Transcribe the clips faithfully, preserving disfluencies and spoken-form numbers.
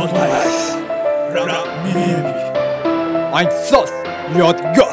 Daltonbecks Rap Mimi Einsatz یادگار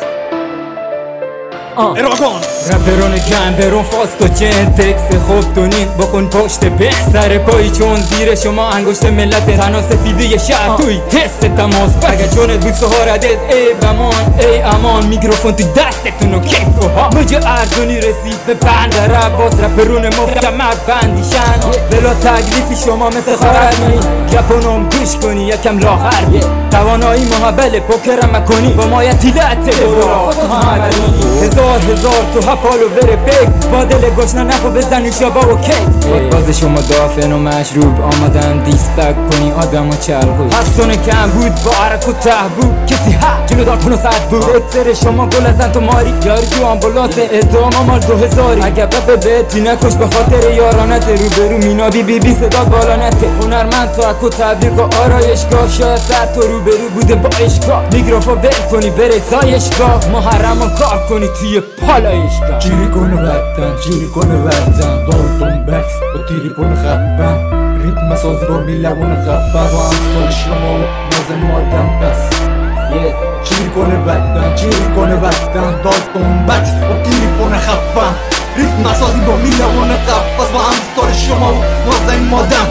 اراگان رپرون گندرون فاست و جنتکس خوب دونین بکن پشت به سر پایی چون زیر شما انگشت ملت تنها سفیده شهر توی تست تماس اگه جونت بود سهاردت ای بمان ای امان میکروفون تو دستتون و کیف و ها مجا ارزونی رسید به بند رپ باز رپرون مفتمر بندیشن بلا تکلیفی شما مثل خارمی گپونم گوش کنی یکم لاغر توانایی محبل پوکرم مکنی با مایتی لعته هزار هزار تو هفالو بره فکر با دل گشنه نخو بزنی شبا و کیک باز شما دافن و مشروب آمدن دیسپک کنی آدم و چلگوی حسون کم بود با عرق و ته بود کسی ها جلو دار کنو ساعت بود اکتر شما گل ازن تو ماری یاری تو آمبولاس ادام آمال دو هزاری اگه بپه بهتی نکش به خاطر یارانت رو برو مینا بی بی بی صدا بالا نته هنرمند تو اکو تبلیغ و آرایشگاه شاید سر تو رو برو بوده با اشگاه میکروفون ول کنی بره سایشگاه محرم و کار کنی توی پالایشگاه جیری کنه وقتن جیری کنه وقتن دالتونبکس با تیری پون خفن ریتم ساز رو میلمون خفن با امثال شما و نازم آدم بس جیری کنه وقتن جیری کنه وقتن دالتونبکس با تیری پون خفن ریتم سازی با میلمون خفن با امثال شما و نازم آدم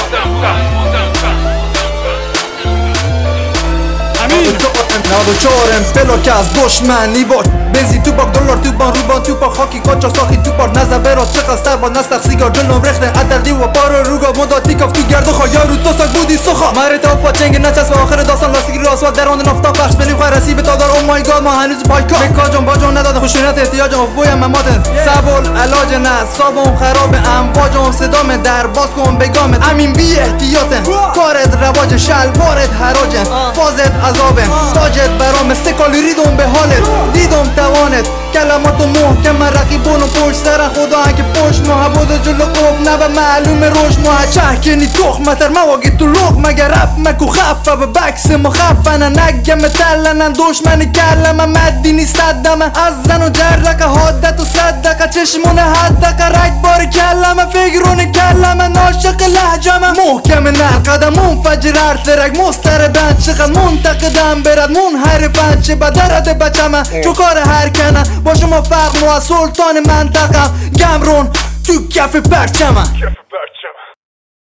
نود و چهارم فلاک از دشمنی باش بنزین تو باک دلار تو بان روبان تو پا خاکی کاچا ساخی تو پارت نزن برا چقدر سر با نستخ سیگار جلوم رخنه عدلی و پارو روگا مداتی کاف تو گرد و خوایا رو تو ساک بودی سخا مره تا فا چنگ نچسب آخر داستان لاستیکی رو آسفالت در آن نفتا پخش بلیم خرسی به تادار او مای گاد ما هنوز پایکا بکا جان با جان نداد خشونت احتیاجم بویم ممادن سبول علاج نه صابم خراب امواجم صدام در باز کن بگامت امین بی احتیاطن کارت رواج شلوارت حراجن فازت عذابن تاجت برام سکالی ریدم به حالت دیدم توانت کلمات و محکم رقیبون و پشت سر خدا اگه پشت محبود جلو قوم نبه معلوم روش ماه چهکنی تخمتر مواگی تو لغ مگه رب مکو خفه به بکس مخفنه نگم تلنن دشمنی کلمه مدینی صدمه از زن و جرقه حادت و صدقه چشمون حدقه رگ بار کلمه فکرون کلمه ناشق لحجمه محکم نر قدم منفجر ارترک مستردن چقدر منتقدم برد منحرفن چه بدرد بچمه چو کار هر کنن با شما فرق مو از سلطان منطقم گمرون تو کف پرچمم